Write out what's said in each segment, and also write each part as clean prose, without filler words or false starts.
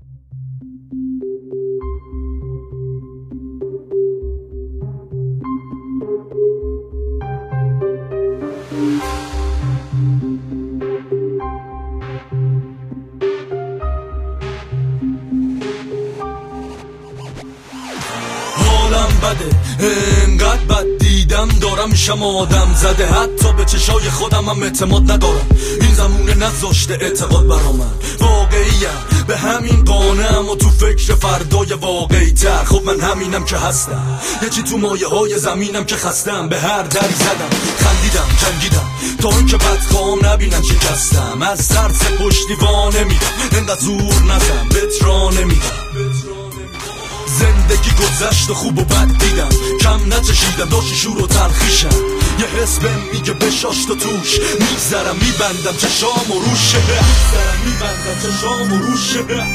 حالم بده انقدر بد دیدم دارم میشم آدم زده، حتی به چشای خودم هم اعتماد ندارم. این زمونه نذاشته اعتقاد برا من، واقعیم به همین قانعم و تو فکر فردای واقعی تر. خب من همینم که هستم، یه چی تو مایه های زمینم که خستم. به هر دری زدم خندیدم جنگیدم تا این که بدخوام نبینن شکستم. از ترس پشتیبانه میدم انقدر زور نزن بهت راه نمیدم. زندگی گذشت و خوب و بد دیدم، کم نچشیدم داشتی شور و تلخیشم. یه حس بهم میگه بشاش تو توش، میگذرم میبندم چشام و روشه، میگذرم میبندم چشام و روشه.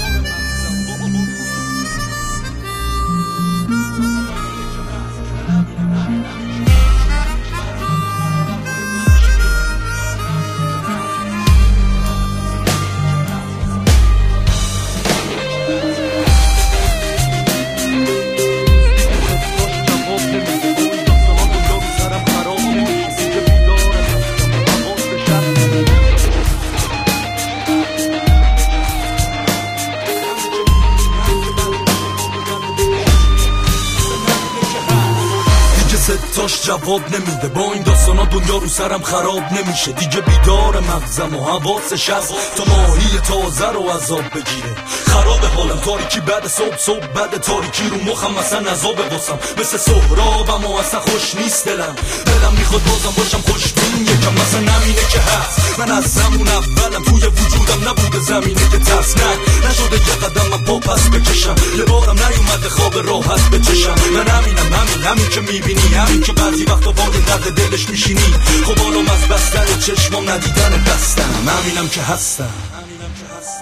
ستاش جواب نمیده، با این داستانا دنیا رو سرم خراب نمیشه. دیگه بیدار مغزم و حواسش هست تا ماهی تازه رو عذاب بگیره. خراب حالم تاریکی بعد صبح بعد تاریکی رو مخم مثلا عذاب واسم. مثل سهرابم و اصلا خوش نیست دلم میخواد بازم باشم خوشبین یکم. مثلا نمینه که هست من از همون اولم توی وجودم نبوده زمینه که ترسنک نشده یه قدم من پا پس بکشم. یه بارم نیومده خواب راحت بچشم. من همین که میبینی، همین که بعضی وقتا با درد دلش میشینی. خب حالم از بستن چشمام ندیدن دستم، همینم که هستم.